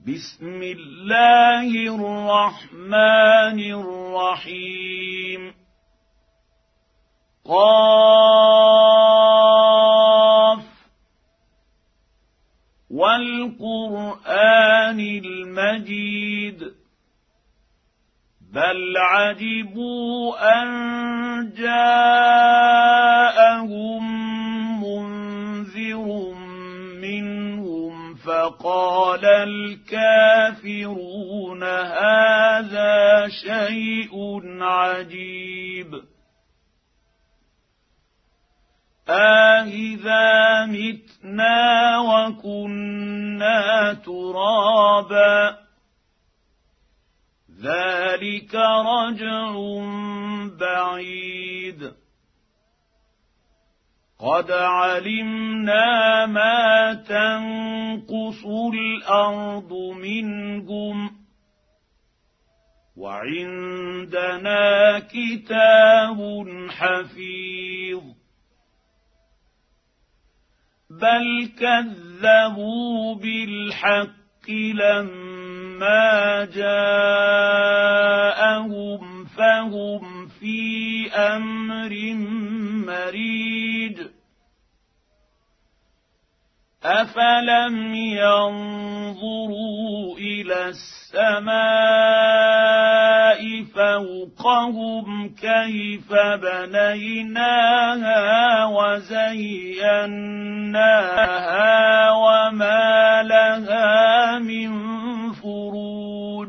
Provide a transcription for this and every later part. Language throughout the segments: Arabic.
بسم الله الرحمن الرحيم قاف والقرآن المجيد بل عجبوا أن جاءهم منذر منهم فقال الكافرون هذا شيء عجيب أإذا متنا وكنا ترابا ذلك رجع بعيد قد علمنا ما تنقص الأرض منهم وعندنا كتاب حفيظ بل كذبوا بالحق لما جاءهم فهم في أمر مريج أفلم ينظروا إلى السماء فوقهم كيف بنيناها وزيناها وما لها من فروج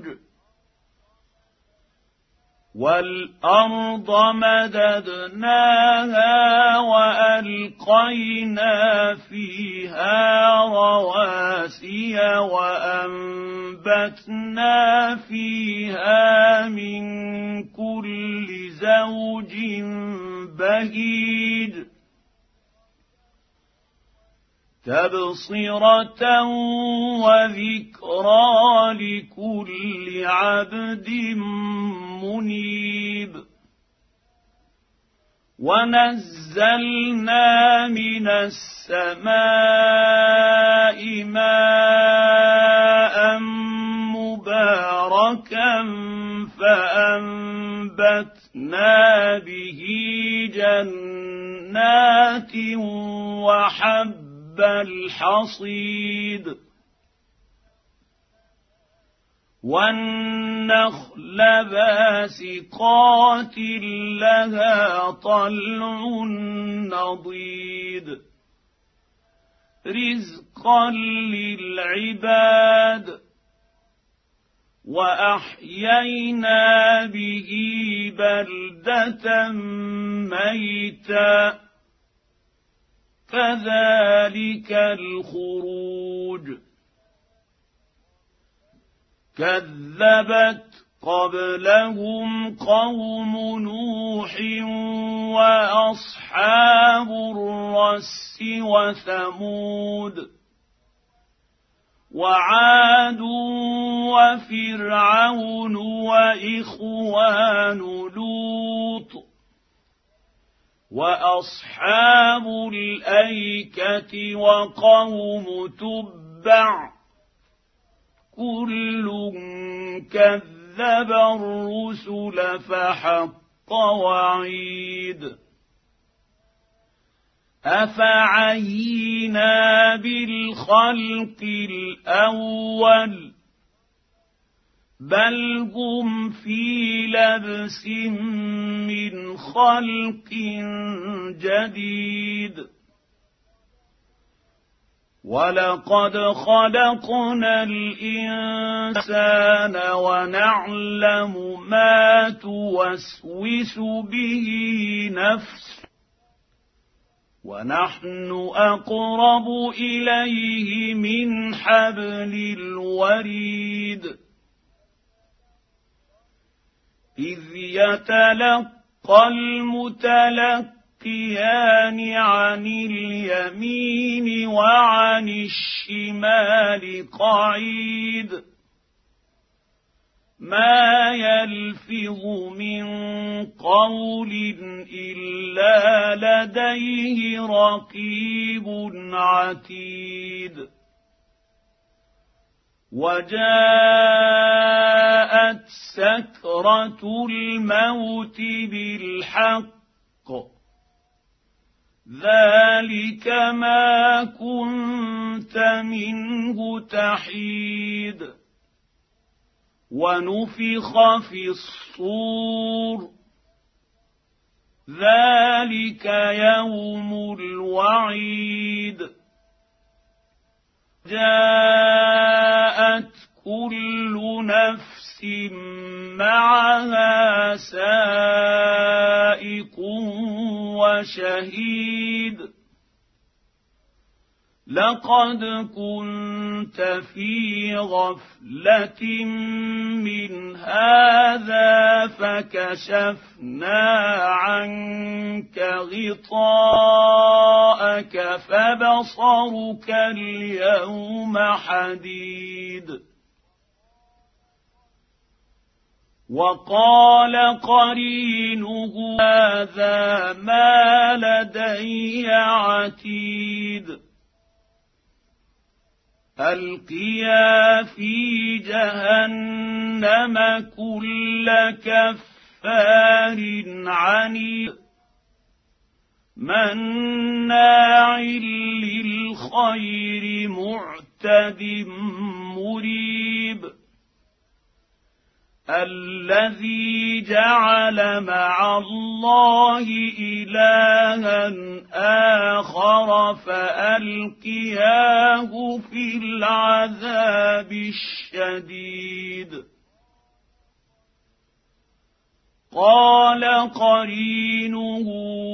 والأرض مددناها وألقينا فيها رواسي وأنبتنا فيها من كل زوج بهيج تبصرة وذكرى لكل عبد منيب ونزلنا من السماء ماء مباركا فأنبتنا به جنات وحب الحصيد والنخل باسقات لها طلع نضيد رزقا للعباد وأحيينا به بلدة ميتا كذلك الخروج كذبت قبلهم قوم نوح وأصحاب الرس وثمود وعاد وفرعون وإخوان لوط وأصحاب الأيكة وقوم تبع كل كذب الرسل فحق وعيد أفعينا بالخلق الأول بل هم في لبس من خلق جديد ولقد خلقنا الإنسان ونعلم ما توسوس به نفسه ونحن أقرب إليه من حبل الوريد إذ يتلقى المتلقيان عن اليمين وعن الشمال قعيد ما يلفظ من قول إلا لديه رقيب عتيد وجاءت سكرة الموت بالحق ذلك ما كنت منه تحيد ونفخ في الصور ذلك يوم الوعيد جاءت كل نفس معها سائق وشهيد لقد كنت في غفلة من هذا فكشفنا عنك غطاءك فبصرك اليوم حديد وقال قرينه هذا ما لدي عتيد ألقيا في جهنم كل كفار عنيد مناع للخير معتد مريب الذي جعل مع الله إلها آخر فألقياه في العذاب الشديد قال قرينه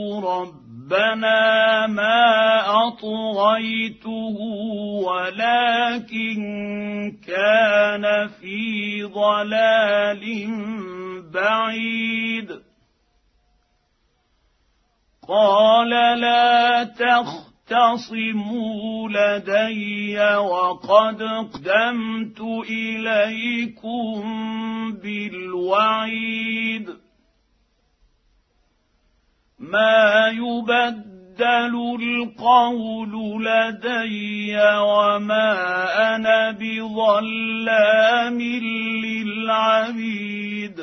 ربنا ما أطغيته ولكن كان في ضلال بعيد قال لا تختصموا لدي وقد قدمت إليكم بالوعيد ما يبدل القول لدي وما أنا بظلام للعبيد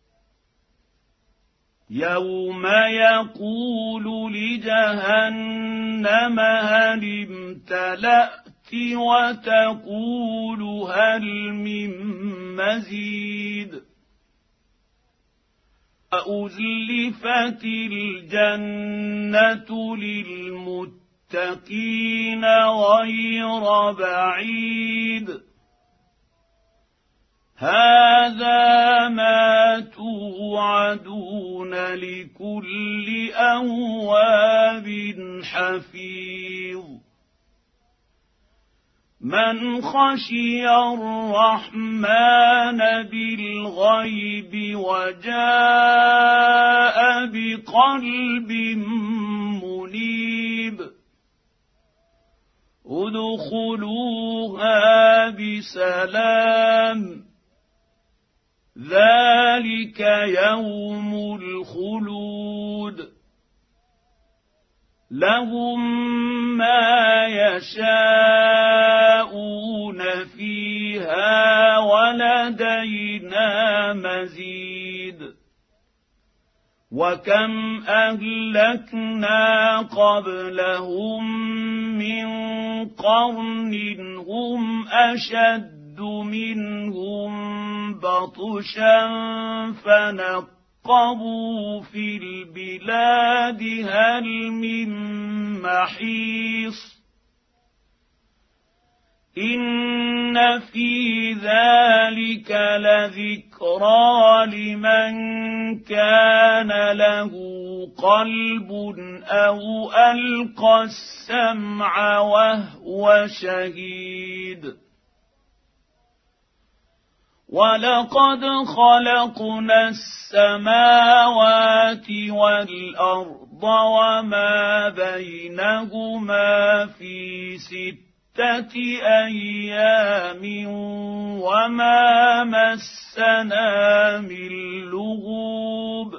يوم يقول لجهنم هل امتلأت وتقول هل من مزيد وأزلفت الجنة للمتقين غير بعيد هذا ما توعدون لكل أواب حفيظ من خشي الرحمن بالغيب وجاء بقلب منيب ادخلوها بسلام ذلك يوم الخلود لهم ما يشاءون فيها ولدينا مزيد وكم أهلكنا قبلهم من قرن هم أشد منهم بطشا فنقبوا في البلاد هل من محيص إن في ذلك لذكرى لمن كان له قلب أو ألقى السمع وهو شهيد ولقد خلقنا السماوات والأرض وما بينهما في 6 أيام وما مسنا من لغوب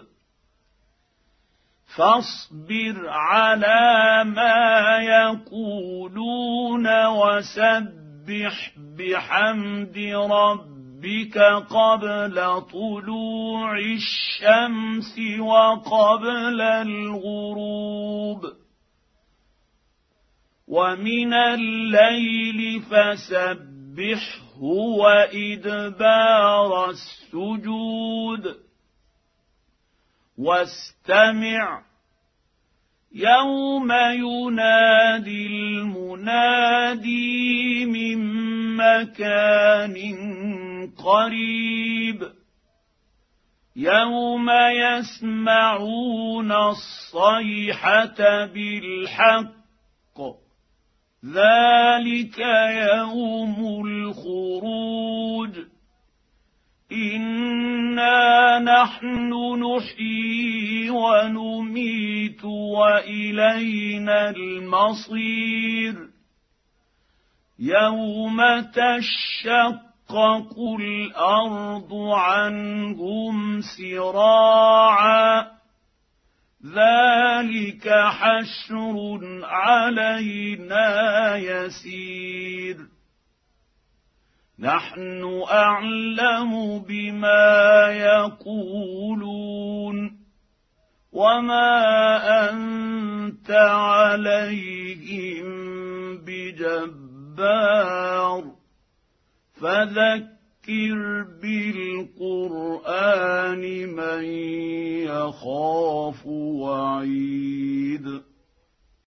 فاصبر على ما يقولون وسبح فسبح بحمد ربك قبل طلوع الشمس وقبل الغروب ومن الليل فسبحه وإدبار السجود واستمع يوم ينادي المنادي من مكان قريب يوم يسمعون الصيحة بالحق ذلك يوم الخروج إنا نحن نحيي ونميت وإلينا المصير يوم تشقق الأرض عنهم سراعا ذلك حشر علينا يسير نحن أعلم بما يقولون وما أنت عليهم بجبار فذكر بالقرآن من يخاف وعيد